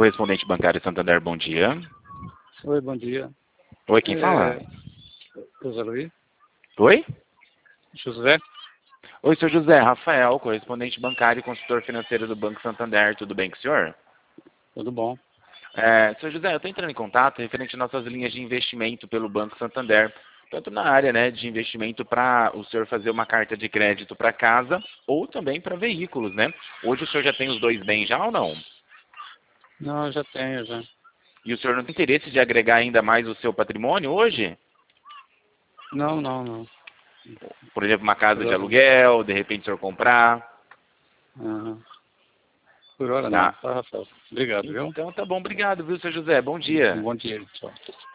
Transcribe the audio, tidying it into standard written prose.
Correspondente bancário Santander, bom dia. Oi, bom dia. Oi, quem fala? José Luiz? Oi? José? Oi, senhor José. Rafael, correspondente bancário e consultor financeiro do Banco Santander. Tudo bem com o senhor? Tudo bom? Senhor José, eu estou entrando em contato referente às nossas linhas de investimento pelo Banco Santander, tanto na área, né, de investimento para o senhor fazer uma carta de crédito para casa ou também para veículos, né? Hoje o senhor já tem os dois bens já ou não? Não, eu já tenho, já. E o senhor não tem interesse de agregar ainda mais o seu patrimônio hoje? Não. Por exemplo, uma casa de Por hora, aluguel, de repente o senhor comprar, aham. Por hora não, tá? tá, Rafael? Obrigado, viu? Então tá bom, obrigado, viu, senhor José? Bom dia. Um bom dia, tchau.